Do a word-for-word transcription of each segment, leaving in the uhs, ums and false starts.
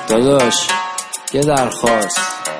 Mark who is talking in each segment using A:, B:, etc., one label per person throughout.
A: داداش یه درخواست.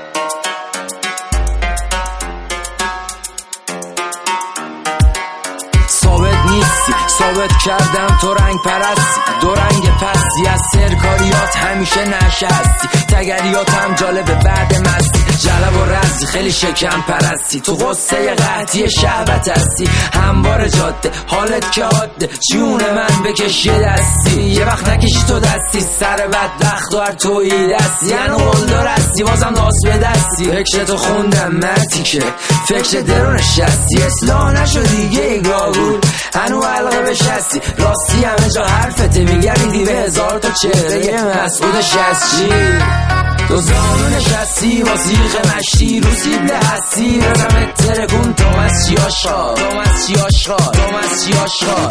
A: ثابت نیستی، ثابت کردم تو رنگ پرستی، دو رنگ پستی، از سرکاریات همیشه نشستی، تگریات هم جالبه بعد مستی، جلب و رزی خیلی شکم پرستی، تو غصه قحطی شهوت هستی، هموار جاده حالت که عاده، جون من بکش یه دستی، یه وقت نکشی تو دستی، سر بدبخت و هر تویی دستی، هنو قلدار هستی بازم ناس به دستی، فکرتو خوندم مرتی که فکر درو نشستی، اصلاح نشدی یه گاگول هنو علقه بشستی، راستی همه جا حرفته میگردی به هزار تا چهره یه مسعود شستی، دو زانو نشستی با سیخ مشتی رو سیبل هستی، رزمت ترکون تومس چی آشقار تومس چی آشقار تومس چی آشقار.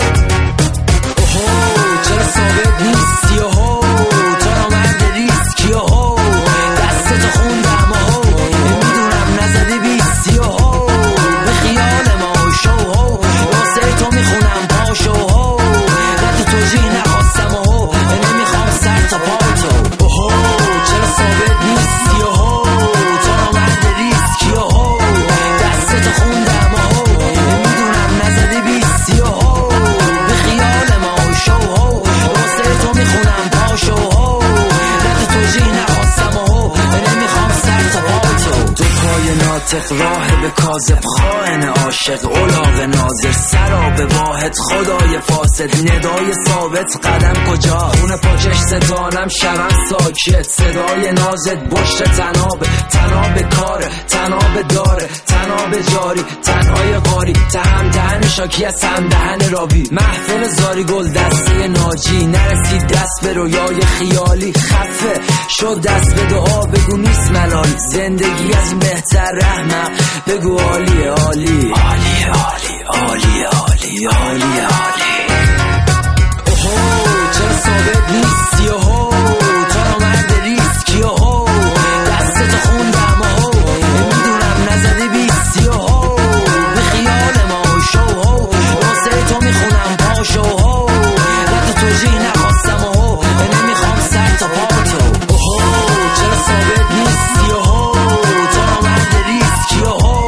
A: اوهو چرا ثابت نیستی، اوهو تو نامرد ریسکی، اوهو دستتو خوندم، اوهو میدونم نزدی بیستی، اوهو به خیال ما شو، اوهو واسه تو میخونم پاشو، اوهو رد تو جی نخواستم، اوهو نمیخوام سر تا پاتو، اوهو چرا ثابت نیستی، اوهو تو نامرد ریسکی، اوهو دستتو خوندم، اوهو میدونم نزدی بیستی، اوهو به خیال ما شو، اوهو واسه تو میخونم پاشو، اوهو رد تو جی نخواستم، اوهو نمیخوام سر تا پاتو، دو پای ناطق راه به کاذب، خائن عاشق الاغ ناظر، سراب واحد خدای فاسد، ندای ثابت قدم کجا، خون پاکش ستانم شبم ساکت، صدای نازت بشت تنابه، تناب کاره تناب داره، تناب جاری تنهای قاری، تهم دهن شاکی از هم دهن راوی، محفل زاری گل دسته ناجی، نرسید دست به رویای خیالی، خفه شد دست به دعا، بگو نیست ملالی، زندگی از این بهتر رحمم، بگو عالی عالی عالی عالی عالی عالی عالی عالی. اوهو چرا ثابت نیستی، اوهو تو نامرد ریسکی، اوهو دستتو خوندم، اوهو میدونم نزدی بیستی، اوهو به خیال ما شو، اوهو واسه تو میخونم پاشو، اوهو رد تو جی نخواستم، اوهو نمیخوام سر تا پاتو، اوهو چرا ثابت نیستی، اوهو تو نامرد ریسکی، اوهو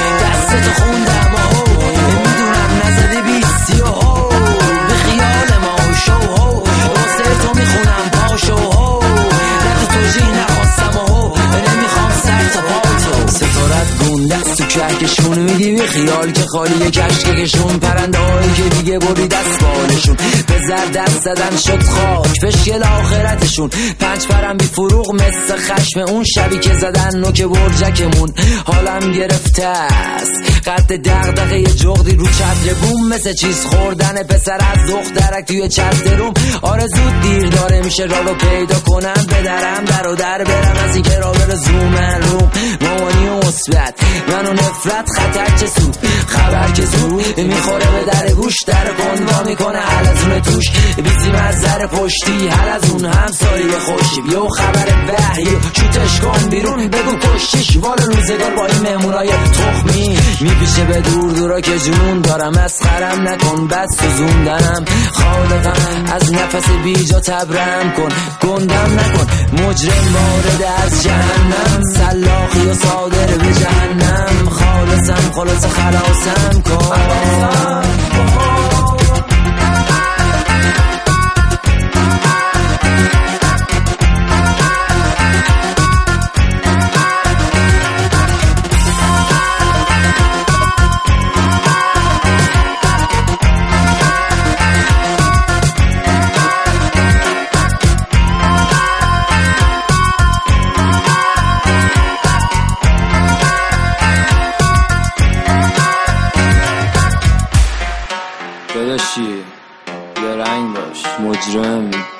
A: دستتو خوندم، اوهو میدونم نزدی بیستی، اوهو به خیال ما شو، اوهو واسه تو میخونم پاشو، اوهو رد تو جی نخواستم، اوهو نمیخوام سر تا پاتو، ستارت گونده است تو کهکشون، میگی بی خیال که خالیه کشکشون، پرنده هایی که دیگه بری دست بالشون، به زر دست زدن شد خاک فشکل آخرتشون، پنج پرم بی فروغ مثل خشم اون شبی که زدن نوک برجکمون، حالم گرفته است قد دغدغه یه جغدی رو چتر بوم، مثل چیز خوردن پسر از دخترک توی چتر روم، آره زود دیر داره میشه رالو پیدا کنم، بدرم در و در برم از این که را بره زومن روم، مامانی و مثبت منو نفرت، خطر چه سود خبر که زود میخوره به در گوش، در کنوا میکنه حل از اون توش، بیزیم از در پشتی حل از اون همسایه خوشی، بیو خبر وحی چوتش کن بیرون، بگو کشتیش والا روزگار با این مهمونای تخمی، میپیشه به دور دورا که جنون دارم، مسخرم نکن بس سوزوندنم، خالقم از نفس بیجا تبرم کن، گندم نکن مجرم وارد از جهنم، سلاخی و صادر به جهنم، خالصم خلاص خلاصم کن. داداشی یه رنگ باش مجرم